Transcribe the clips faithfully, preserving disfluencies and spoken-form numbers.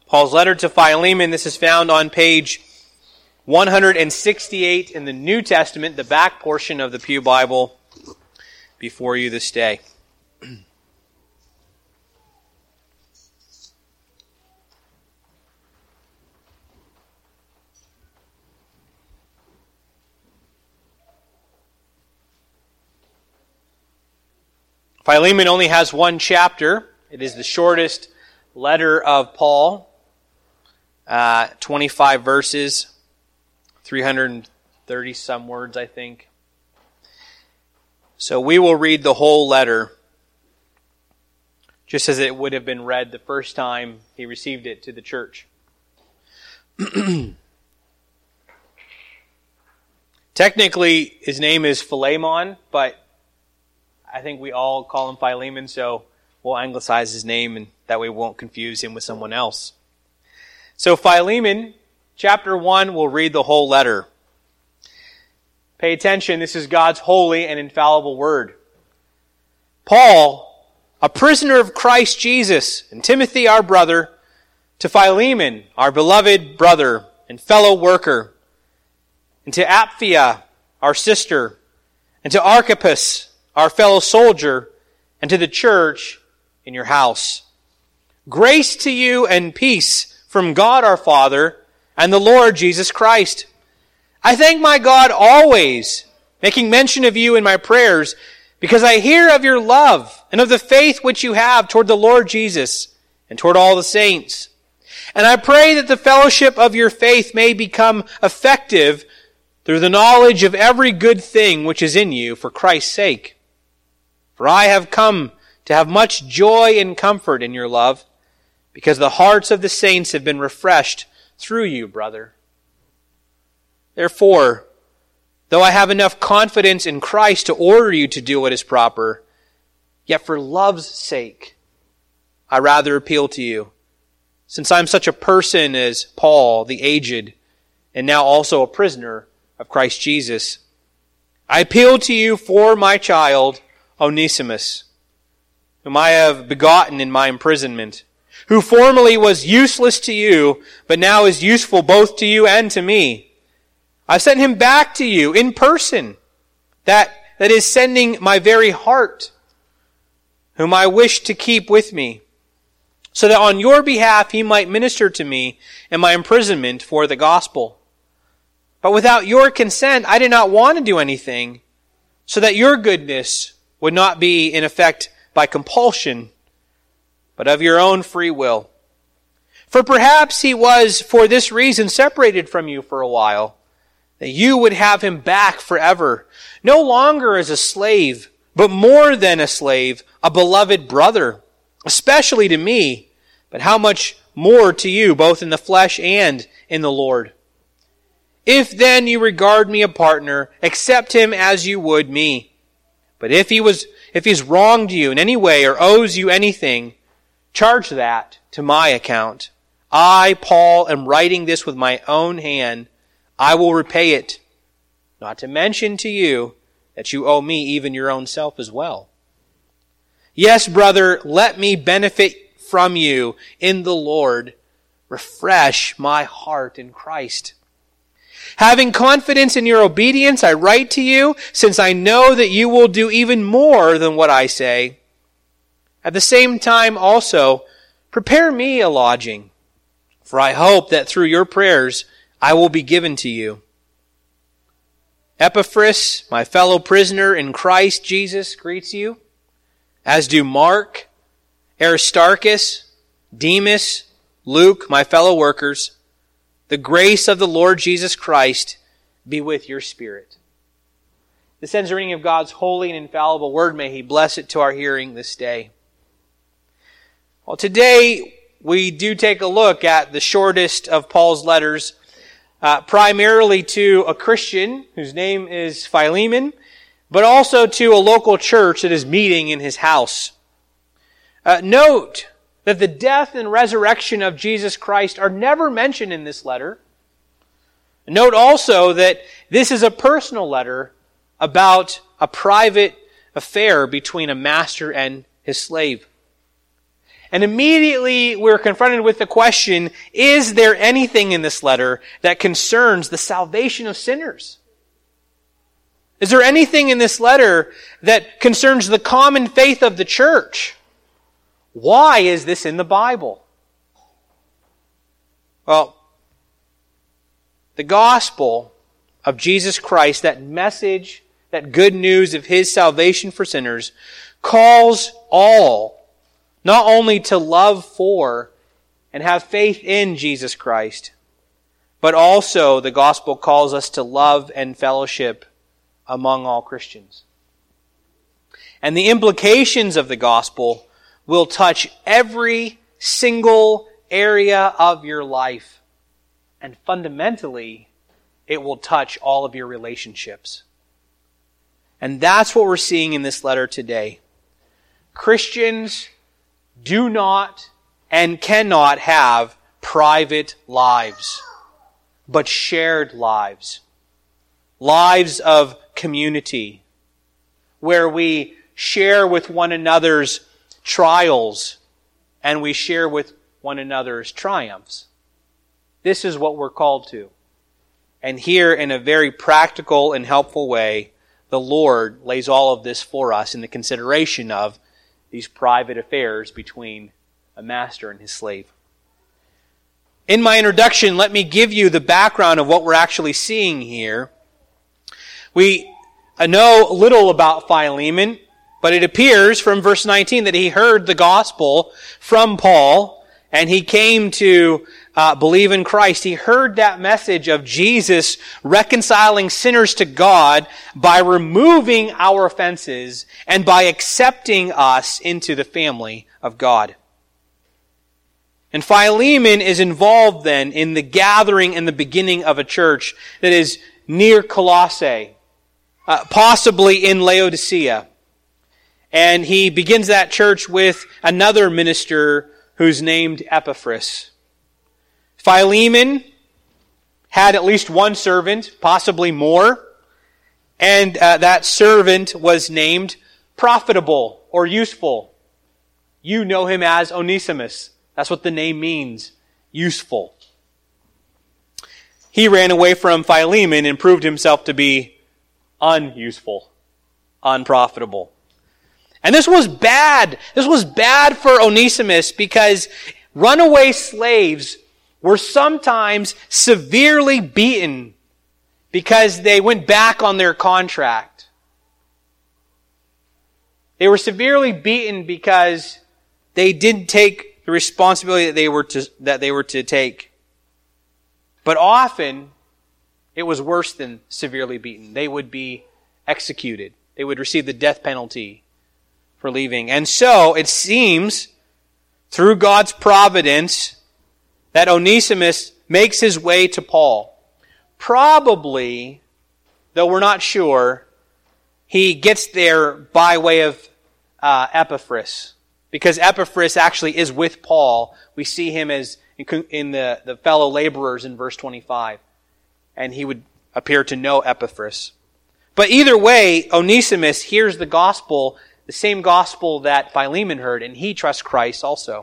Paul's letter to Philemon. This is found on page one hundred sixty-eight in the New Testament, the back portion of the Pew Bible before you this day. Philemon only has one chapter. It is the shortest letter of Paul. Uh, twenty-five verses, three hundred thirty some words, I think. So we will read the whole letter, just as it would have been read the first time he received it to the church. Technically, his name is Philemon, but I think we all call him Philemon, so we'll anglicize his name, and that way we won't confuse him with someone else. So Philemon, chapter one, we'll read the whole letter. Pay attention, this is God's holy and infallible word. Paul, a prisoner of Christ Jesus, and Timothy, our brother, to Philemon, our beloved brother and fellow worker, and to Apphia, our sister, and to Archippus, our fellow soldier, and to the church in your house. Grace to you and peace from God our Father and the Lord Jesus Christ. I thank my God always, making mention of you in my prayers, because I hear of your love and of the faith which you have toward the Lord Jesus and toward all the saints. And I pray that the fellowship of your faith may become effective through the knowledge of every good thing which is in you for Christ's sake. For I have come to have much joy and comfort in your love, because the hearts of the saints have been refreshed through you, brother. Therefore, though I have enough confidence in Christ to order you to do what is proper, yet for love's sake, I rather appeal to you, since I am such a person as Paul, the aged, and now also a prisoner of Christ Jesus. I appeal to you for my child, Onesimus, whom I have begotten in my imprisonment, who formerly was useless to you, but now is useful both to you and to me. I sent him back to you in person, that, that is sending my very heart, whom I wish to keep with me, so that on your behalf he might minister to me in my imprisonment for the gospel. But without your consent I did not want to do anything, so that your goodness would not be in effect by compulsion, but of your own free will. For perhaps he was for this reason separated from you for a while, that you would have him back forever, no longer as a slave, but more than a slave, a beloved brother, especially to me, but how much more to you, both in the flesh and in the Lord. If then you regard me a partner, accept him as you would me. But if he was, if he's wronged you in any way or owes you anything, charge that to my account. I, Paul, am writing this with my own hand. I will repay it. Not to mention to you that you owe me even your own self as well. Yes, brother, let me benefit from you in the Lord. Refresh my heart in Christ. Having confidence in your obedience, I write to you, since I know that you will do even more than what I say. At the same time also, prepare me a lodging, for I hope that through your prayers I will be given to you. Epaphras, my fellow prisoner in Christ Jesus, greets you, as do Mark, Aristarchus, Demas, Luke, my fellow workers. The grace of the Lord Jesus Christ be with your spirit. This ends the reading of God's holy and infallible word. May He bless it to our hearing this day. Well, today we do take a look at the shortest of Paul's letters, uh, primarily to a Christian whose name is Philemon, but also to a local church that is meeting in his house. Uh, note that the death and resurrection of Jesus Christ are never mentioned in this letter. Note also that this is a personal letter about a private affair between a master and his slave. And immediately we're confronted with the question, is there anything in this letter that concerns the salvation of sinners? Is there anything in this letter that concerns the common faith of the church? Why is this in the Bible? Well, the gospel of Jesus Christ, that message, that good news of His salvation for sinners, calls all not only to love for and have faith in Jesus Christ, but also the gospel calls us to love and fellowship among all Christians. And the implications of the gospel will touch every single area of your life. And fundamentally, it will touch all of your relationships. And that's what we're seeing in this letter today. Christians do not and cannot have private lives, but shared lives. Lives of community, where we share with one another's trials and we share with one another's triumphs. This is what we're called to. And here, in a very practical and helpful way, the Lord lays all of this for us in the consideration of these private affairs between a master and his slave. In my introduction, let me give you the background of what we're actually seeing here. We know little about Philemon, but it appears from verse nineteen that he heard the gospel from Paul, and he came to uh, believe in Christ. He heard that message of Jesus reconciling sinners to God by removing our offenses and by accepting us into the family of God. And Philemon is involved then in the gathering and the beginning of a church that is near Colossae, uh, possibly in Laodicea. And he begins that church with another minister who's named Epaphras. Philemon had at least one servant, possibly more, and uh, that servant was named profitable or useful. You know him as Onesimus. That's what the name means, useful. He ran away from Philemon and proved himself to be unuseful, unprofitable. And this was bad. This was bad for Onesimus because runaway slaves were sometimes severely beaten because they went back on their contract. They were severely beaten because they didn't take the responsibility that they were to, that they were to take. But often, it was worse than severely beaten. They would be executed. They would receive the death penalty for leaving. And so, it seems, through God's providence, that Onesimus makes his way to Paul. Probably, though we're not sure, he gets there by way of uh, Epaphras. Because Epaphras actually is with Paul. We see him as in the, the fellow laborers in verse twenty-five. And he would appear to know Epaphras. But either way, Onesimus hears the gospel, the same gospel that Philemon heard, and he trusts Christ also.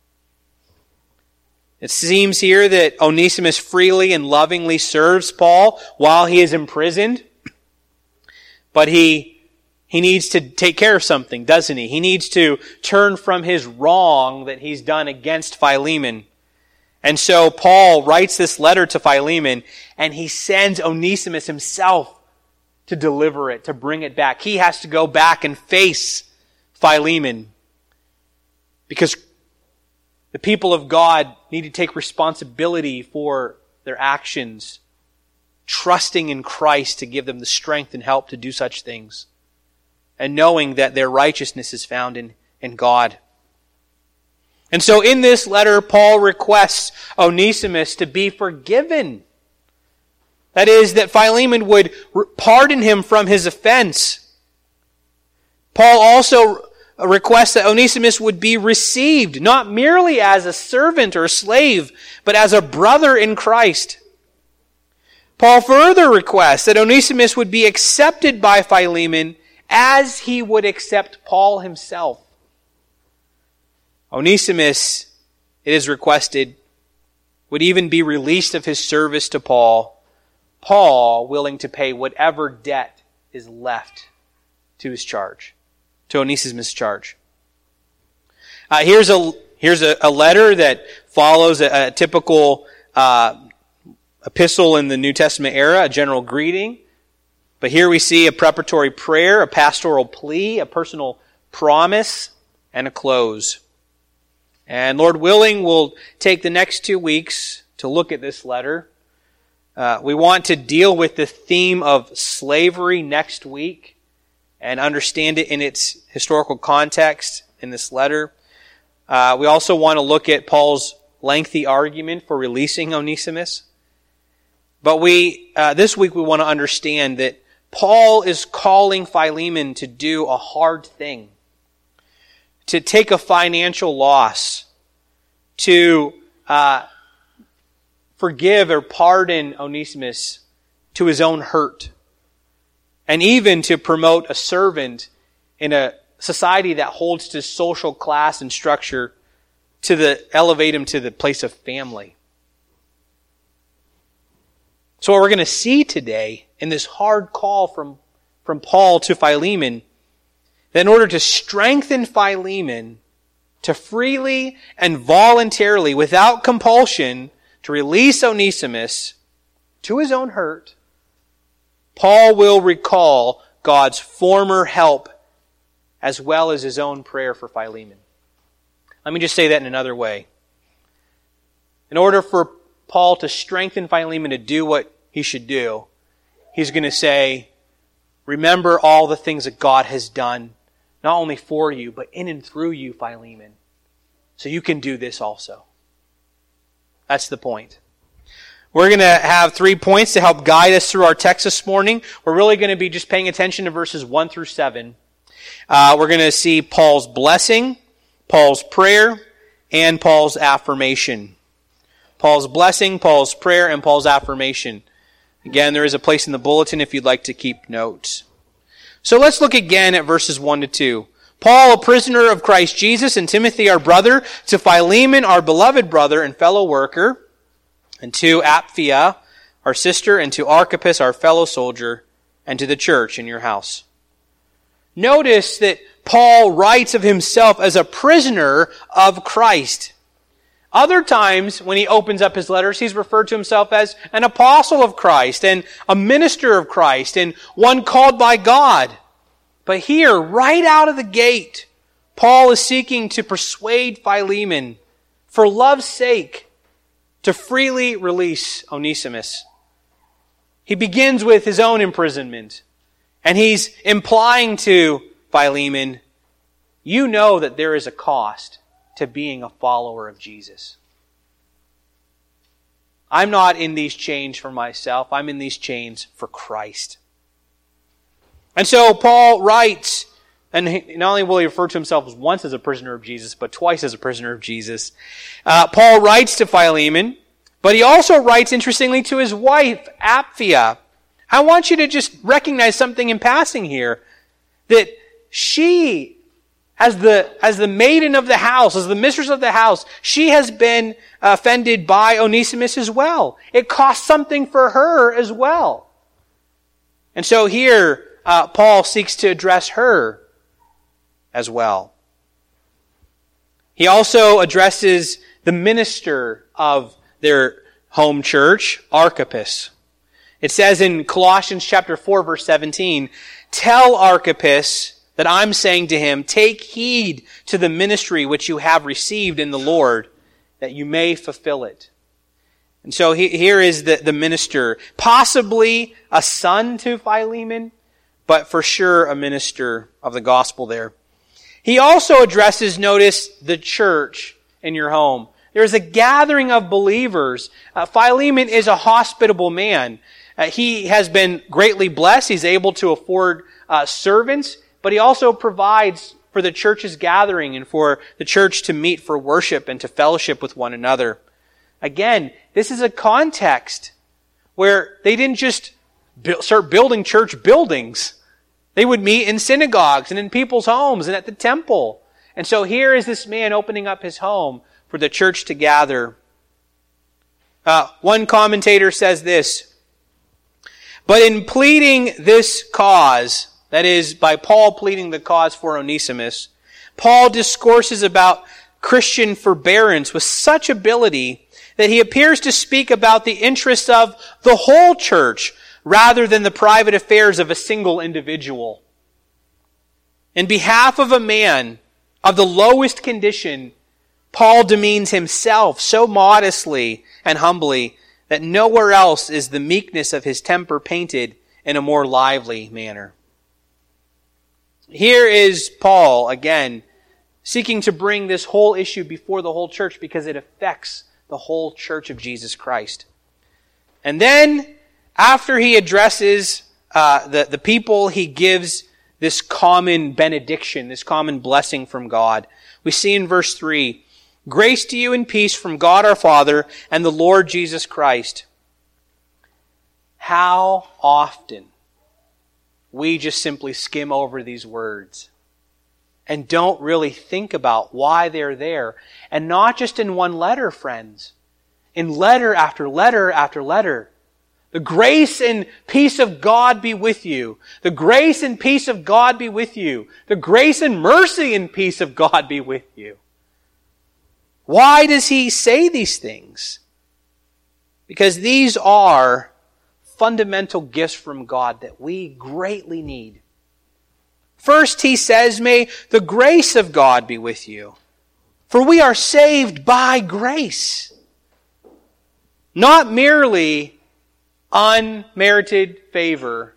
It seems here that Onesimus freely and lovingly serves Paul while he is imprisoned. But he He needs to take care of something, doesn't he? He needs to turn from his wrong that he's done against Philemon. And so Paul writes this letter to Philemon, and he sends Onesimus himself to deliver it, to bring it back. He has to go back and face Philemon because the people of God need to take responsibility for their actions, trusting in Christ to give them the strength and help to do such things, and knowing that their righteousness is found in, in God. And so in this letter, Paul requests Onesimus to be forgiven. That is, that Philemon would pardon him from his offense. Paul also requests that Onesimus would be received, not merely as a servant or a slave, but as a brother in Christ. Paul further requests that Onesimus would be accepted by Philemon as he would accept Paul himself. Onesimus, it is requested, would even be released of his service to Paul, Paul willing to pay whatever debt is left to his charge, to Onesimus' charge. Uh, here's a here's a, a letter that follows a, a typical uh, epistle in the New Testament era, a general greeting. But here we see a preparatory prayer, a pastoral plea, a personal promise, and a close. And Lord willing, we'll take the next two weeks to look at this letter. Uh, we want to deal with the theme of slavery next week and understand it in its historical context in this letter. Uh, we also want to look at Paul's lengthy argument for releasing Onesimus. But we, uh, this week we want to understand that Paul is calling Philemon to do a hard thing, to take a financial loss, to uh, forgive or pardon Onesimus to his own hurt, and even to promote a servant in a society that holds to social class and structure to the elevate him to the place of family. So what we're going to see today in this hard call from, from Paul to Philemon, that in order to strengthen Philemon to freely and voluntarily, without compulsion, to release Onesimus to his own hurt, Paul will recall God's former help as well as his own prayer for Philemon. Let me just say that in another way. In order for Paul to strengthen Philemon to do what he should do, he's going to say, remember all the things that God has done, not only for you, but in and through you, Philemon. So you can do this also. That's the point. We're going to have three points to help guide us through our text this morning. We're really going to be just paying attention to verses one through seven. Uh, we're going to see Paul's blessing, Paul's prayer, and Paul's affirmation. Paul's blessing, Paul's prayer, and Paul's affirmation. Again, there is a place in the bulletin if you'd like to keep notes. So let's look again at verses one to two. Paul, a prisoner of Christ Jesus, and Timothy, our brother, to Philemon, our beloved brother and fellow worker, and to Apphia, our sister, and to Archippus, our fellow soldier, and to the church in your house. Notice that Paul writes of himself as a prisoner of Christ. Other times, when he opens up his letters, he's referred to himself as an apostle of Christ and a minister of Christ and one called by God. But here, right out of the gate, Paul is seeking to persuade Philemon, for love's sake, to freely release Onesimus. He begins with his own imprisonment, and he's implying to Philemon, you know that there is a cost to being a follower of Jesus. I'm not in these chains for myself. I'm in these chains for Christ. And so Paul writes, and not only will he refer to himself once as a prisoner of Jesus, but twice as a prisoner of Jesus. Uh, Paul writes to Philemon, but he also writes, interestingly, to his wife, Apphia. I want you to just recognize something in passing here, that she, as the, as the maiden of the house, as the mistress of the house, she has been offended by Onesimus as well. It cost something for her as well. And so here, uh, Paul seeks to address her as well. He also addresses the minister of their home church, Archippus. It says in Colossians chapter four, verse seventeen, tell Archippus that I'm saying to him, take heed to the ministry which you have received in the Lord, that you may fulfill it. And so he, here is the, the minister, possibly a son to Philemon, but for sure a minister of the gospel there. He also addresses, notice, the church in your home. There is a gathering of believers. Uh, Philemon is a hospitable man. Uh, he has been greatly blessed. He's able to afford uh, servants, but he also provides for the church's gathering and for the church to meet for worship and to fellowship with one another. Again, this is a context where they didn't just bu- start building church buildings. They would meet in synagogues and in people's homes and at the temple. And so here is this man opening up his home for the church to gather. Uh, one commentator says this, "But in pleading this cause," that is, by Paul pleading the cause for Onesimus, Paul discourses about Christian forbearance with such ability that he appears to speak about the interests of the whole church rather than the private affairs of a single individual. In behalf of a man of the lowest condition, Paul demeans himself so modestly and humbly that nowhere else is the meekness of his temper painted in a more lively manner. Here is Paul, again, seeking to bring this whole issue before the whole church because it affects the whole church of Jesus Christ. And then, after he addresses uh, the, the people, he gives this common benediction, this common blessing from God. We see in verse three, "Grace to you and peace from God our Father and the Lord Jesus Christ." How often we just simply skim over these words and don't really think about why they're there. And not just in one letter, friends. In letter after letter after letter. The grace and peace of God be with you. The grace and peace of God be with you. The grace and mercy and peace of God be with you. Why does he say these things? Because these are fundamental gifts from God that we greatly need. First, he says, "May the grace of God be with you. For we are saved by grace." Not merely unmerited favor.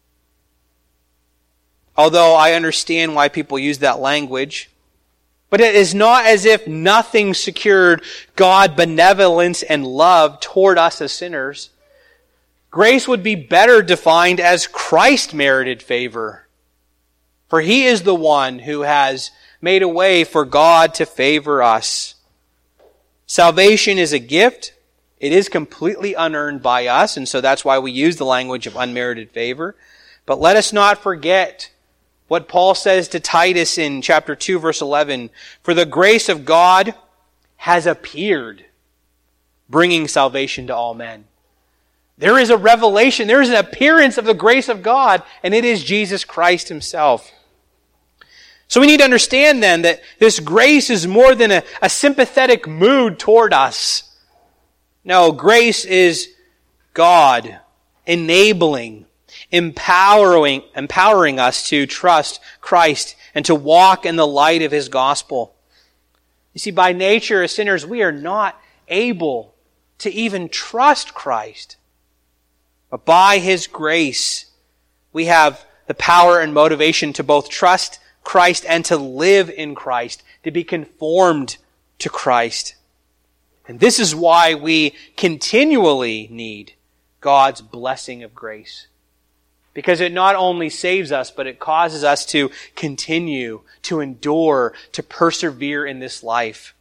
Although I understand why people use that language. But it is not as if nothing secured God's benevolence and love toward us as sinners. Grace would be better defined as Christ-merited favor. For He is the one who has made a way for God to favor us. Salvation is a gift. It is completely unearned by us, and so that's why we use the language of unmerited favor. But let us not forget what Paul says to Titus in chapter two, verse eleven. "For the grace of God has appeared, bringing salvation to all men." There is a revelation, there is an appearance of the grace of God, and it is Jesus Christ Himself. So we need to understand then that this grace is more than a, a sympathetic mood toward us. No, grace is God enabling, empowering, empowering us to trust Christ and to walk in the light of His gospel. You see, by nature as sinners, we are not able to even trust Christ. But by His grace, we have the power and motivation to both trust Christ and to live in Christ, to be conformed to Christ. And this is why we continually need God's blessing of grace. Because it not only saves us, but it causes us to continue, to endure, to persevere in this life.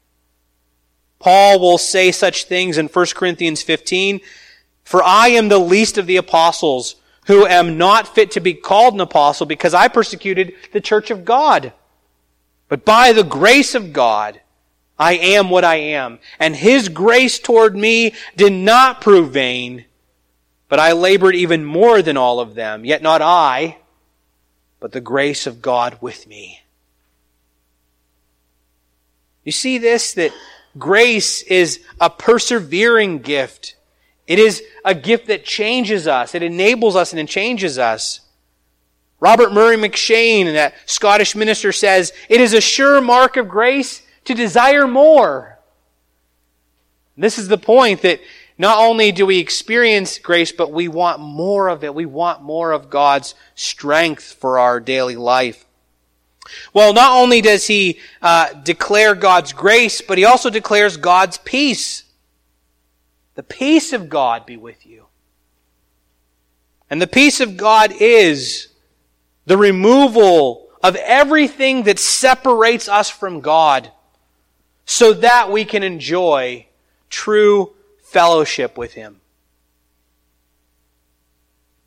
Paul will say such things in First Corinthians fifteen, "For I am the least of the apostles, who am not fit to be called an apostle, because I persecuted the church of God. But by the grace of God, I am what I am, and His grace toward me did not prove vain, but I labored even more than all of them, yet not I, but the grace of God with me." You see this, that grace is a persevering gift. It is a gift that changes us. It enables us and it changes us. Robert Murray McShane, that Scottish minister, says, "It is a sure mark of grace to desire more." This is the point, that not only do we experience grace, but we want more of it. We want more of God's strength for our daily life. Well, not only does he uh, declare God's grace, but he also declares God's peace. "The peace of God be with you." And the peace of God is the removal of everything that separates us from God, so that we can enjoy true fellowship with Him.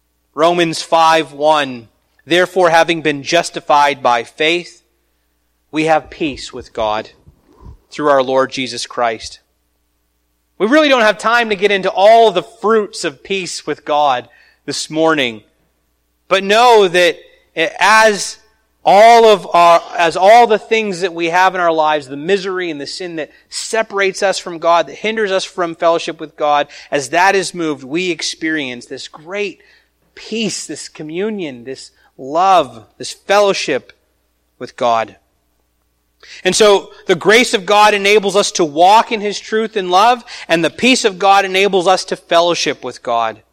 Romans five one, "Therefore, having been justified by faith, we have peace with God through our Lord Jesus Christ. We really don't have time to get into all the fruits of peace with God this morning. But know that as all of our, as all the things that we have in our lives, the misery and the sin that separates us from God, that hinders us from fellowship with God, as that is moved, we experience this great peace, this communion, this love, this fellowship with God. And so the grace of God enables us to walk in His truth and love, and the peace of God enables us to fellowship with God.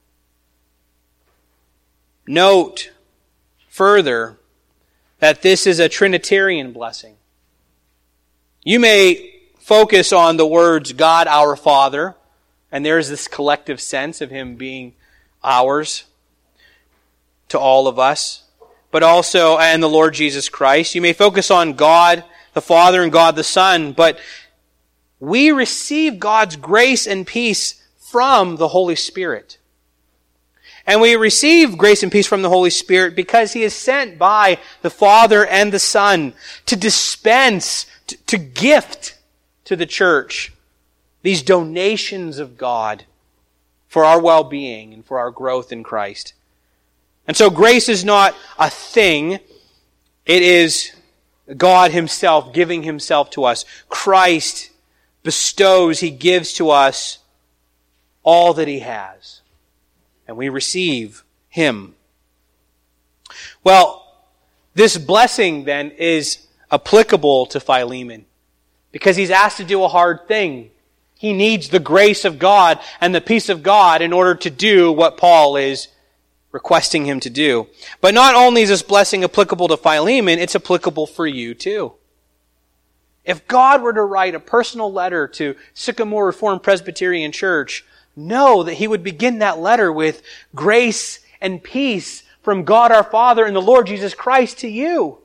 Note further that this is a Trinitarian blessing. You may focus on the words God our Father, and there is this collective sense of Him being ours to all of us, but also, and the Lord Jesus Christ. You may focus on God the Father and God the Son, but we receive God's grace and peace from the Holy Spirit. And we receive grace and peace from the Holy Spirit because He is sent by the Father and the Son to dispense, to, to gift to the church these donations of God for our well-being and for our growth in Christ. And so grace is not a thing. It is God Himself giving Himself to us. Christ bestows, He gives to us all that He has. And we receive Him. Well, this blessing then is applicable to Philemon because he's asked to do a hard thing. He needs the grace of God and the peace of God in order to do what Paul is requesting him to do. But not only is this blessing applicable to Philemon, it's applicable for you too. If God were to write a personal letter to Sycamore Reformed Presbyterian Church, know that He would begin that letter with grace and peace from God our Father and the Lord Jesus Christ to you.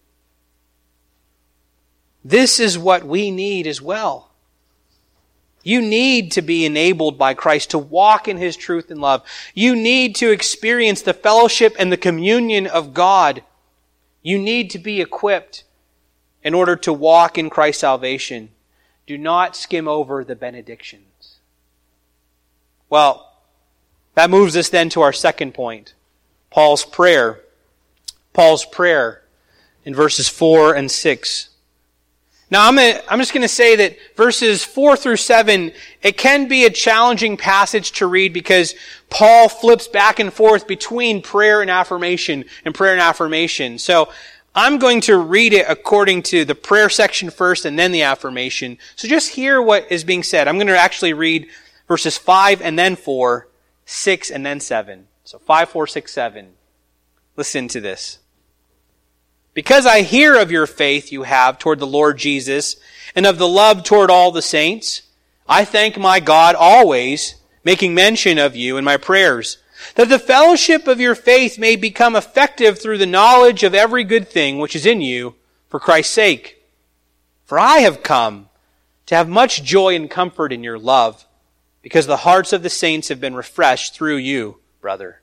This is what we need as well. You need to be enabled by Christ to walk in His truth and love. You need to experience the fellowship and the communion of God. You need to be equipped in order to walk in Christ's salvation. Do not skim over the benedictions. Well, that moves us then to our second point. Paul's prayer. Paul's prayer in verses four and six. Now, I'm, gonna, I'm just going to say that verses four through seven, it can be a challenging passage to read because Paul flips back and forth between prayer and affirmation and prayer and affirmation. So I'm going to read it according to the prayer section first and then the affirmation. So just hear what is being said. I'm going to actually read verses five and then four, six and then seven. So five, four, six, seven. Listen to this. Because I hear of your faith you have toward the Lord Jesus and of the love toward all the saints, I thank my God always, making mention of you in my prayers, that the fellowship of your faith may become effective through the knowledge of every good thing which is in you for Christ's sake. For I have come to have much joy and comfort in your love, because the hearts of the saints have been refreshed through you, brother.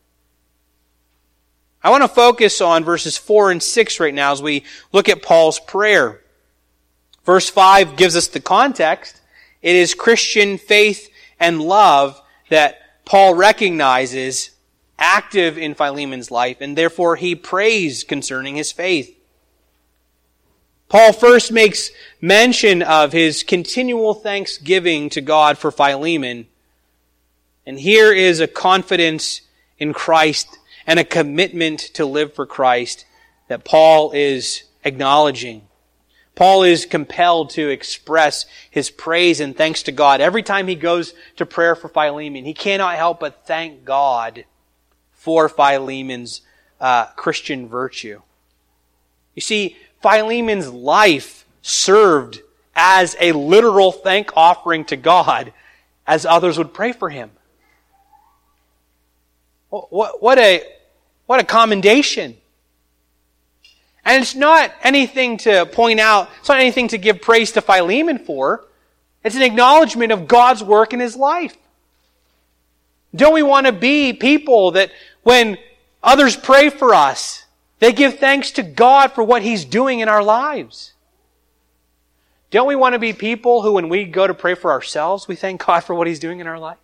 I want to focus on verses four and six right now as we look at Paul's prayer. Verse five gives us the context. It is Christian faith and love that Paul recognizes active in Philemon's life, and therefore he prays concerning his faith. Paul first makes mention of his continual thanksgiving to God for Philemon. And here is a confidence in Christ and a commitment to live for Christ that Paul is acknowledging. Paul is compelled to express his praise and thanks to God. Every time he goes to prayer for Philemon, he cannot help but thank God for Philemon's uh, Christian virtue. You see, Philemon's life served as a literal thank offering to God as others would pray for him. What, what a, what a commendation. And it's not anything to point out, it's not anything to give praise to Philemon for. It's an acknowledgement of God's work in his life. Don't we want to be people that when others pray for us, They give thanks to God for what He's doing in our lives. Don't we want to be people who, when we go to pray for ourselves, we thank God for what He's doing in our life?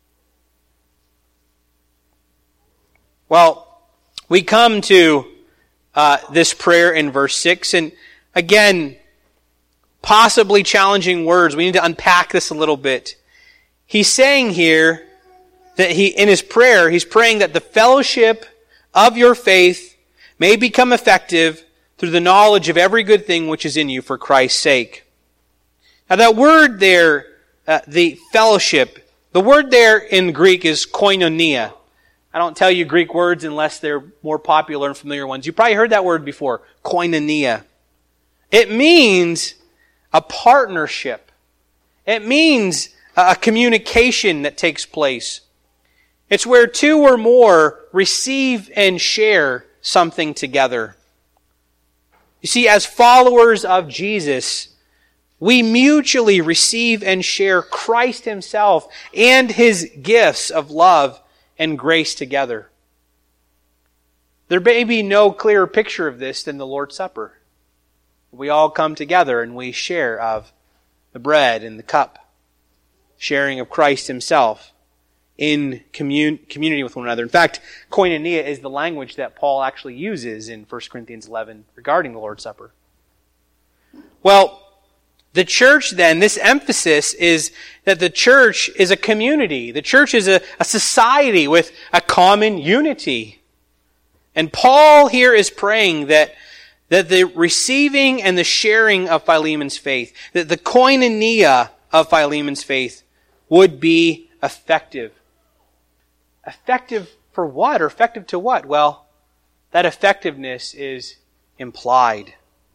Well, we come to uh, this prayer in verse six, and again, possibly challenging words. We need to unpack this a little bit. He's saying here that he, in his prayer, he's praying that the fellowship of your faith may become effective through the knowledge of every good thing which is in you for Christ's sake. Now that word there, uh, the fellowship, the word there in Greek is koinonia. I don't tell you Greek words unless they're more popular and familiar ones. You probably heard that word before, koinonia. It means a partnership. It means a communication that takes place. It's where two or more receive and share something together. You see, as followers of Jesus, we mutually receive and share Christ Himself and His gifts of love and grace together. There may be no clearer picture of this than the Lord's Supper. We all come together and we share of the bread and the cup, sharing of Christ Himself in commun- community with one another. In fact, koinonia is the language that Paul actually uses in First Corinthians eleven regarding the Lord's Supper. Well, the church then, this emphasis is that the church is a community. The church is a, a society with a common unity. And Paul here is praying that, that the receiving and the sharing of Philemon's faith, that the koinonia of Philemon's faith would be effective. Effective for what? Or effective to what? Well, that effectiveness is implied.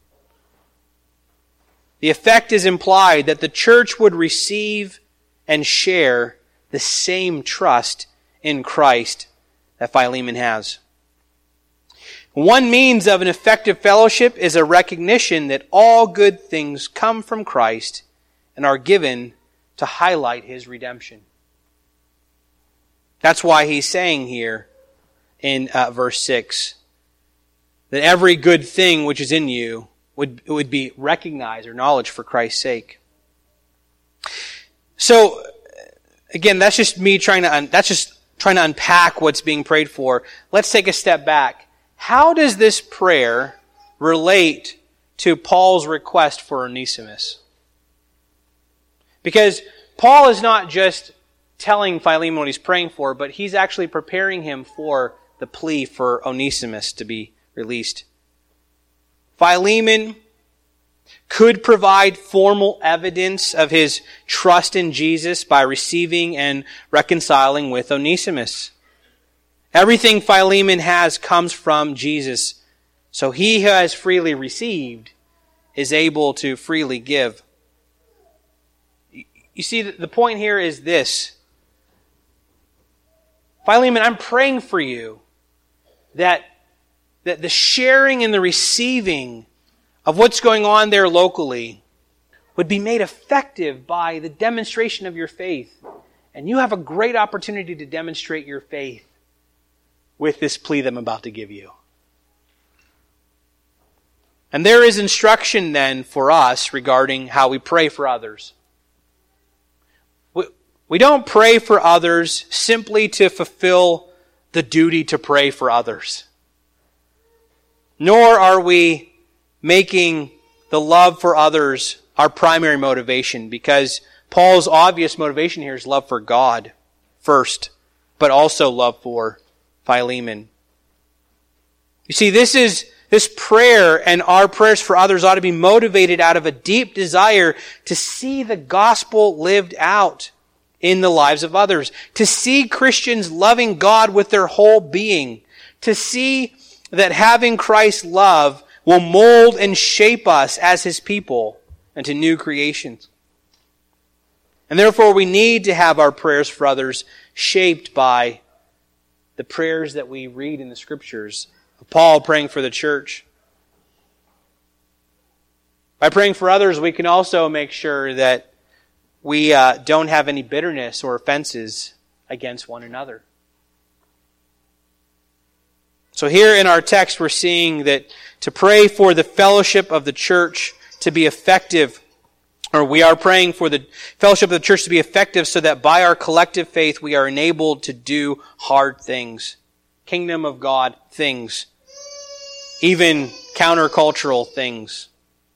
The effect is implied that the church would receive and share the same trust in Christ that Philemon has. One means of an effective fellowship is a recognition that all good things come from Christ and are given to highlight His redemption. That's why he's saying here in uh, verse six that every good thing which is in you would, would be recognized or acknowledged for Christ's sake. So, again, that's just me trying to, un- that's just trying to unpack what's being prayed for. Let's take a step back. How does this prayer relate to Paul's request for Onesimus? Because Paul is not just telling Philemon what he's praying for, but he's actually preparing him for the plea for Onesimus to be released. Philemon could provide formal evidence of his trust in Jesus by receiving and reconciling with Onesimus. Everything Philemon has comes from Jesus, so he who has freely received is able to freely give. You see, the point here is this. Philemon, I'm praying for you that, that the sharing and the receiving of what's going on there locally would be made effective by the demonstration of your faith. And you have a great opportunity to demonstrate your faith with this plea that I'm about to give you. And there is instruction then for us regarding how we pray for others. We, we don't pray for others simply to fulfill the duty to pray for others. Nor are we making the love for others our primary motivation, because Paul's obvious motivation here is love for God first, but also love for Philemon. You see, this is this prayer and our prayers for others ought to be motivated out of a deep desire to see the gospel lived out in the lives of others, to see Christians loving God with their whole being, to see that having Christ's love will mold and shape us as His people into new creations. And therefore we need to have our prayers for others shaped by the prayers that we read in the Scriptures of Paul praying for the church. By praying for others, we can also make sure that we uh, don't have any bitterness or offenses against one another. So here in our text we're seeing that to pray for the fellowship of the church to be effective, or we are praying for the fellowship of the church to be effective so that by our collective faith we are enabled to do hard things. Kingdom of God things. Even countercultural things.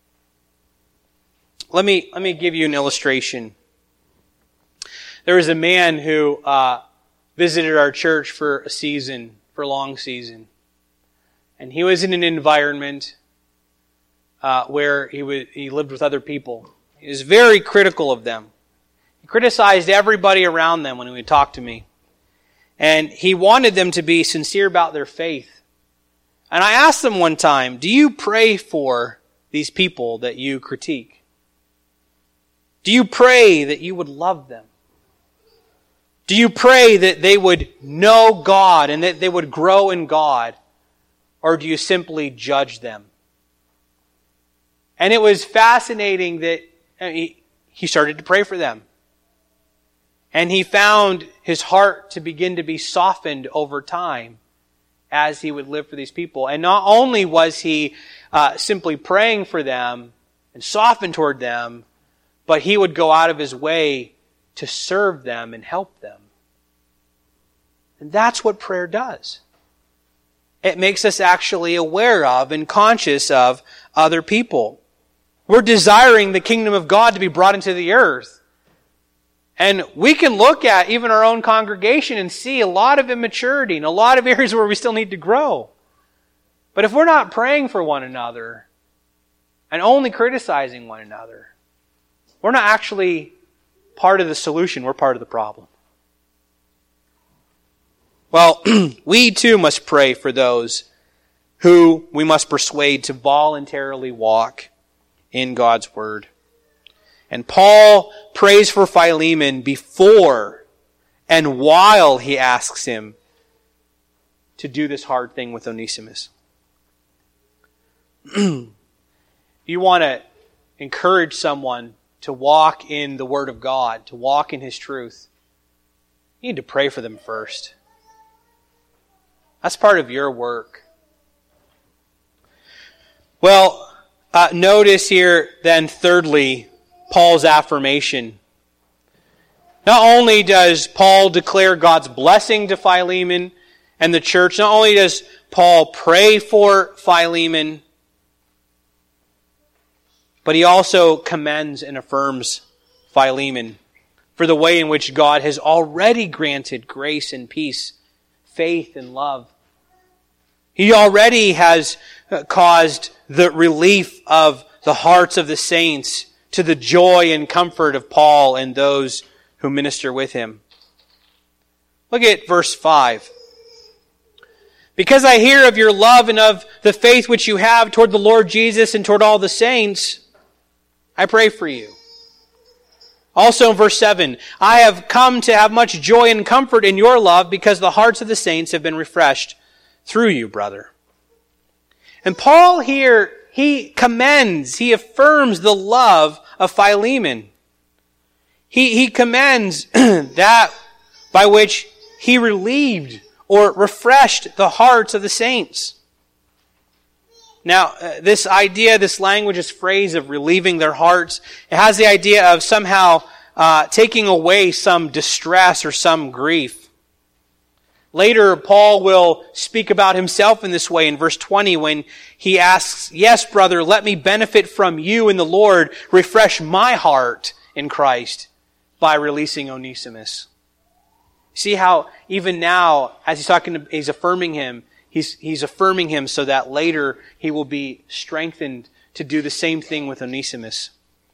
Let me, let me give you an illustration. There was a man who uh, visited our church for a season, for a long season. And he was in an environment uh, where he, was, he lived with other people. He was very critical of them. He criticized everybody around them when he would talk to me. And he wanted them to be sincere about their faith. And I asked them one time, do you pray for these people that you critique? Do you pray that you would love them? Do you pray that they would know God and that they would grow in God? Or do you simply judge them? And it was fascinating that he, he started to pray for them. And he found his heart to begin to be softened over time as he would live for these people. And not only was he uh, simply praying for them and softened toward them, but he would go out of his way to serve them and help them. And that's what prayer does. It makes us actually aware of and conscious of other people. We're desiring the kingdom of God to be brought into the earth. And we can look at even our own congregation and see a lot of immaturity and a lot of areas where we still need to grow. But if we're not praying for one another and only criticizing one another, we're not actually part of the solution, we're part of the problem. Well, we too must pray for those who we must persuade to voluntarily walk in God's Word. And Paul prays for Philemon before and while he asks him to do this hard thing with Onesimus. You want to encourage someone to walk in the Word of God, to walk in His truth. You need to pray for them first. That's part of your work. Well, uh, notice here then thirdly, Paul's affirmation. Not only does Paul declare God's blessing to Philemon and the church, not only does Paul pray for Philemon, but he also commends and affirms Philemon for the way in which God has already granted grace and peace, faith and love. He already has caused the relief of the hearts of the saints to the joy and comfort of Paul and those who minister with him. Look at verse five. Because I hear of your love and of the faith which you have toward the Lord Jesus and toward all the saints, I pray for you. Also in verse seven, I have come to have much joy and comfort in your love because the hearts of the saints have been refreshed through you, brother. And Paul here, he commends, he affirms the love of Philemon. He, he commends that by which he relieved or refreshed the hearts of the saints. Now, uh, this idea, this language, this phrase of relieving their hearts, it has the idea of somehow uh, taking away some distress or some grief. Later, Paul will speak about himself in this way in verse twenty when he asks, yes, brother, let me benefit from you in the Lord. Refresh my heart in Christ by releasing Onesimus. See how even now, as he's talking to, he's affirming him, he's, he's affirming him so that later he will be strengthened to do the same thing with Onesimus.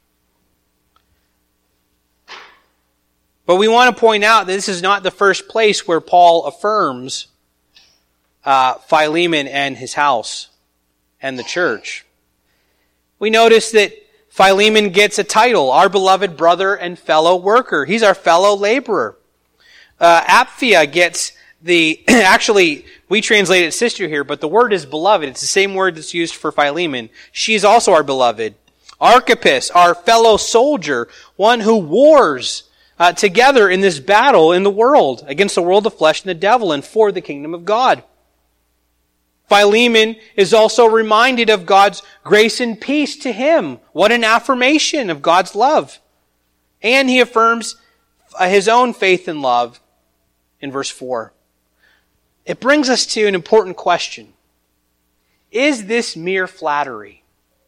But we want to point out that this is not the first place where Paul affirms uh, Philemon and his house and the church. We notice that Philemon gets a title, our beloved brother and fellow worker. He's our fellow laborer. Uh, Apphia gets the, actually, we translate it sister here, but the word is beloved. It's the same word that's used for Philemon. She's also our beloved. Archippus, our fellow soldier, one who wars Uh, together in this battle in the world, against the world, the flesh, and the devil, and for the kingdom of God. Philemon is also reminded of God's grace and peace to him. What an affirmation of God's love. And he affirms his own faith and love in verse four. It brings us to an important question. Is this mere flattery?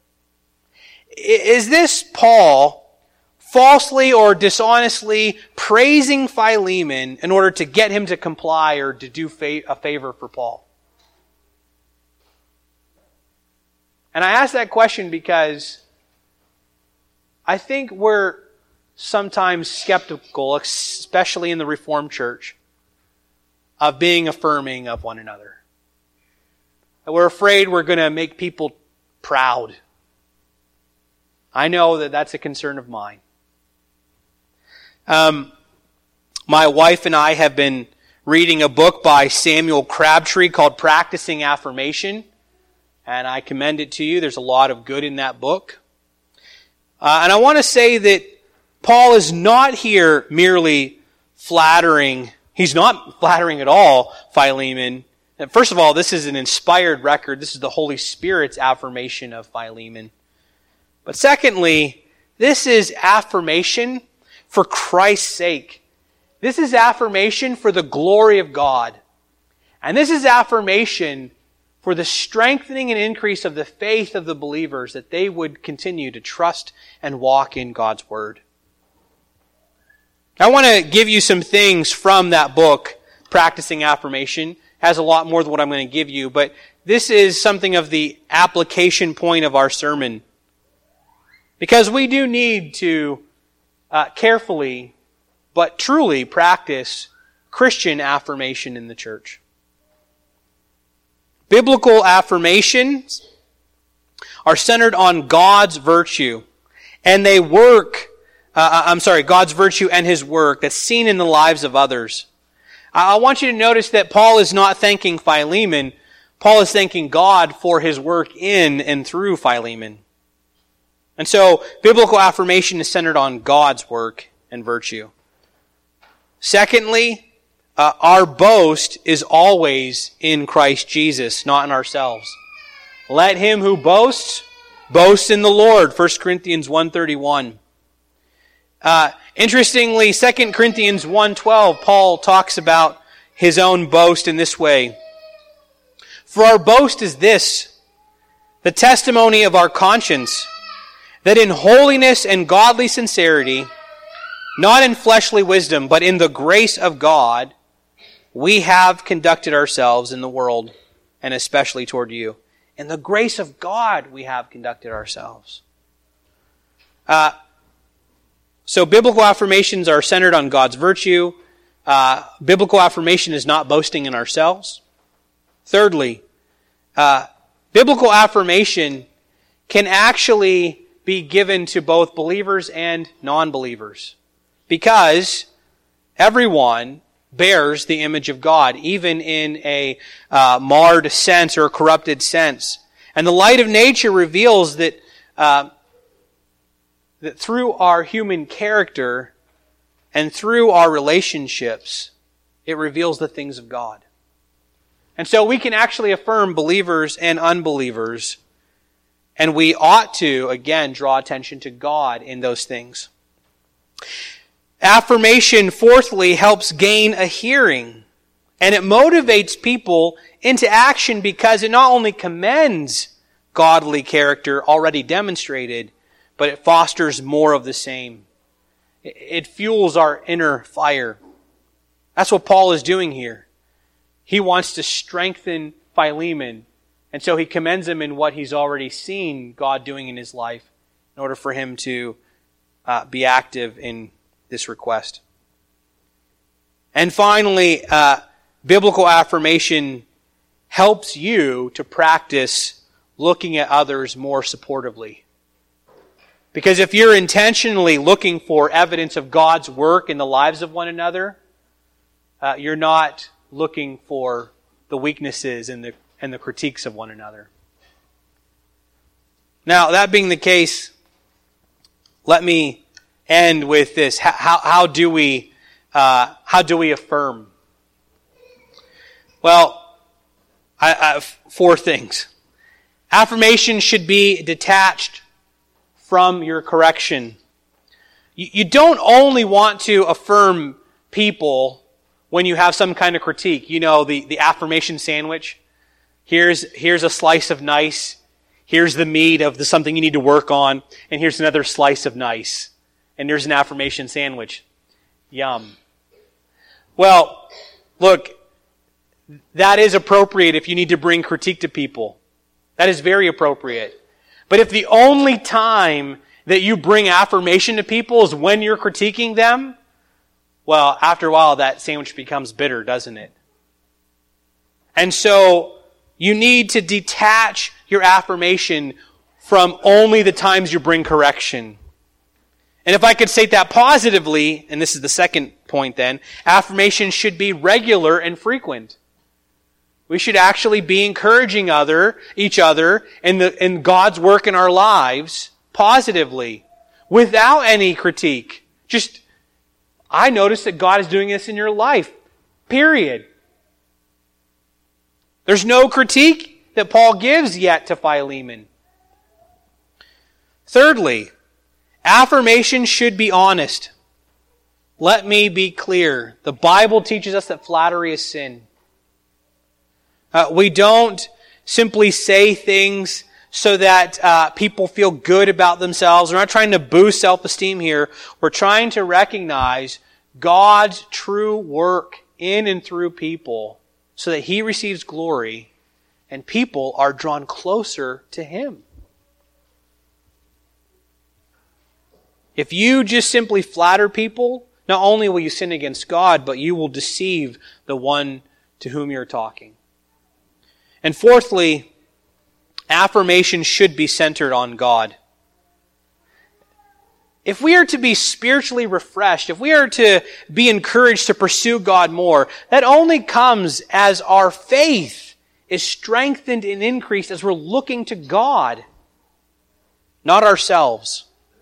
Is this Paul falsely or dishonestly praising Philemon in order to get him to comply or to do a favor for Paul? And I ask that question because I think we're sometimes skeptical, especially in the Reformed Church, of being affirming of one another. We're afraid we're going to make people proud. I know that that's a concern of mine. Um, my wife and I have been reading a book by Samuel Crabtree called Practicing Affirmation, and I commend it to you. There's a lot of good in that book. Uh, and I want to say that Paul is not here merely flattering. He's not flattering at all Philemon. And first of all, this is an inspired record. This is the Holy Spirit's affirmation of Philemon. But secondly, this is affirmation for Christ's sake. This is affirmation for the glory of God. And this is affirmation for the strengthening and increase of the faith of the believers, that they would continue to trust and walk in God's Word. I want to give you some things from that book, Practicing Affirmation. It has a lot more than what I'm going to give you, but this is something of the application point of our sermon. Because we do need to uh, carefully, but truly practice Christian affirmation in the church. Biblical affirmations are centered on God's virtue, and they work Uh, I'm sorry, God's virtue and His work that's seen in the lives of others. I want you to notice that Paul is not thanking Philemon. Paul is thanking God for His work in and through Philemon. And so, biblical affirmation is centered on God's work and virtue. Secondly, uh, our boast is always in Christ Jesus, not in ourselves. Let him who boasts, boast in the Lord, First Corinthians one thirty-one. Uh, interestingly, Second Corinthians one twelve, Paul talks about his own boast in this way. For our boast is this, the testimony of our conscience, that in holiness and godly sincerity, not in fleshly wisdom, but in the grace of God, we have conducted ourselves in the world, and especially toward you. In the grace of God, we have conducted ourselves. Uh, So biblical affirmations are centered on God's virtue. Uh, biblical affirmation is not boasting in ourselves. Thirdly, uh, biblical affirmation can actually be given to both believers and non-believers, because everyone bears the image of God, even in a uh, marred sense or a corrupted sense. And the light of nature reveals that uh, that through our human character and through our relationships, it reveals the things of God. And so we can actually affirm believers and unbelievers, and we ought to, again, draw attention to God in those things. Affirmation, fourthly, helps gain a hearing, and it motivates people into action because it not only commends godly character already demonstrated, but it fosters more of the same. It fuels our inner fire. That's what Paul is doing here. He wants to strengthen Philemon, and so he commends him in what he's already seen God doing in his life in order for him to uh, be active in this request. And finally, uh, biblical affirmation helps you to practice looking at others more supportively. Because if you're intentionally looking for evidence of God's work in the lives of one another, uh, you're not looking for the weaknesses and the and the critiques of one another. Now, that being the case, let me end with this: how how, how do we uh, how do we affirm? Well, I, I, four things. Affirmation should be detached from your correction. You, you don't only want to affirm people when you have some kind of critique. You know, the, the affirmation sandwich. Here's, here's a slice of nice. Here's the meat of the something you need to work on. And here's another slice of nice. And there's an affirmation sandwich. Yum. Well, look, that is appropriate if you need to bring critique to people. That is very appropriate. But if the only time that you bring affirmation to people is when you're critiquing them, well, after a while that sandwich becomes bitter, doesn't it? And so you need to detach your affirmation from only the times you bring correction. And if I could state that positively, and this is the second point then, affirmation should be regular and frequent. We should actually be encouraging other, each other in, the, in God's work in our lives positively, without any critique. Just, I notice that God is doing this in your life. Period. There's no critique that Paul gives yet to Philemon. Thirdly, affirmation should be honest. Let me be clear. The Bible teaches us that flattery is sin. Uh, we don't simply say things so that uh, people feel good about themselves. We're not trying to boost self-esteem here. We're trying to recognize God's true work in and through people so that He receives glory and people are drawn closer to Him. If you just simply flatter people, not only will you sin against God, but you will deceive the one to whom you're talking. And fourthly, affirmation should be centered on God. If we are to be spiritually refreshed, if we are to be encouraged to pursue God more, that only comes as our faith is strengthened and increased as we're looking to God, not ourselves.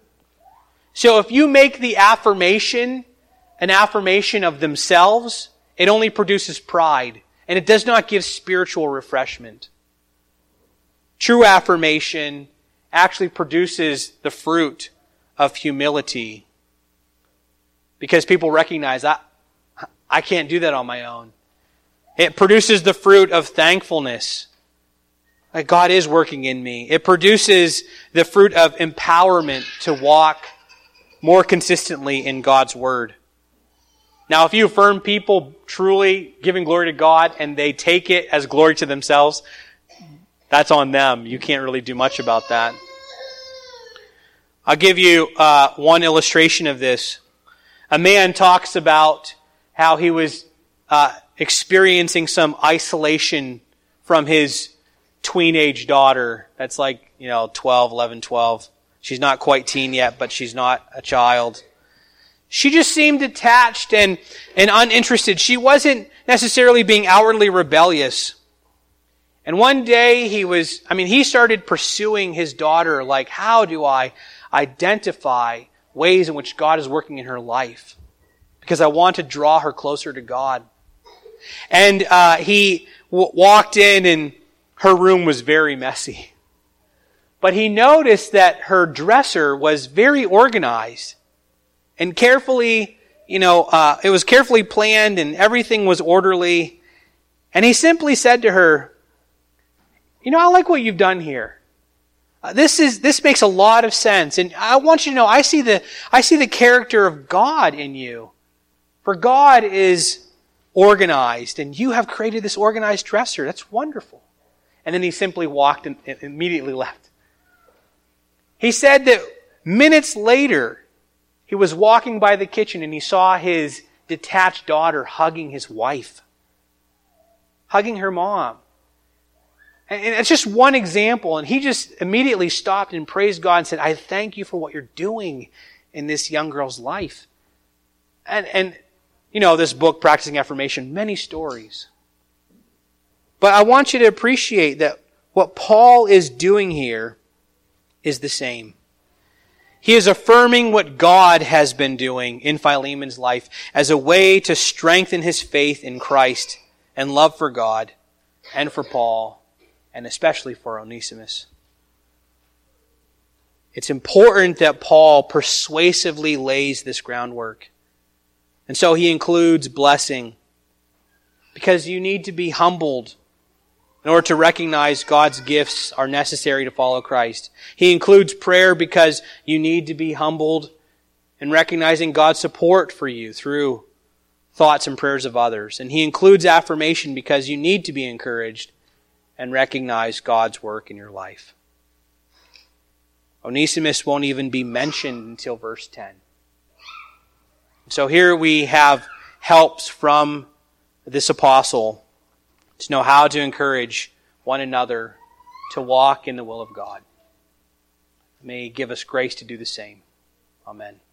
So if you make the affirmation an affirmation of themselves, it only produces pride. And it does not give spiritual refreshment. True affirmation actually produces the fruit of humility. Because people recognize, I, I can't do that on my own. It produces the fruit of thankfulness. Like God is working in me. It produces the fruit of empowerment to walk more consistently in God's Word. Now, if you affirm people truly giving glory to God and they take it as glory to themselves, that's on them. You can't really do much about that. I'll give you uh, one illustration of this. A man talks about how he was uh, experiencing some isolation from his tween-age daughter. That's like, you know, twelve, eleven, twelve. She's not quite teen yet, but she's not a child. She just seemed detached and, and uninterested. She wasn't necessarily being outwardly rebellious. And one day he was, I mean, he started pursuing his daughter, like, how do I identify ways in which God is working in her life? Because I want to draw her closer to God. And uh, he w- walked in and her room was very messy. But he noticed that her dresser was very organized. And carefully, you know, uh, it was carefully planned and everything was orderly. And he simply said to her, you know, I like what you've done here. Uh, this is, this makes a lot of sense. And I want you to know, I see the, I see the character of God in you. For God is organized and you have created this organized dresser. That's wonderful. And then he simply walked and, and immediately left. He said that minutes later, he was walking by the kitchen and he saw his detached daughter hugging his wife. Hugging her mom. And it's just one example. And he just immediately stopped and praised God and said, I thank you for what you're doing in this young girl's life. And, and you know, this book, Practicing Affirmation, many stories. But I want you to appreciate that what Paul is doing here is the same. He is affirming what God has been doing in Philemon's life as a way to strengthen his faith in Christ and love for God. and for Paul, and especially for Onesimus. It's important that Paul persuasively lays this groundwork. And so he includes blessing, because you need to be humbled in order to recognize God's gifts are necessary to follow Christ. He includes prayer because you need to be humbled in recognizing God's support for you through thoughts and prayers of others. And he includes affirmation because you need to be encouraged and recognize God's work in your life. Onesimus won't even be mentioned until verse ten. So here we have helps from this apostle to know how to encourage one another to walk in the will of God. May He give us grace to do the same. Amen.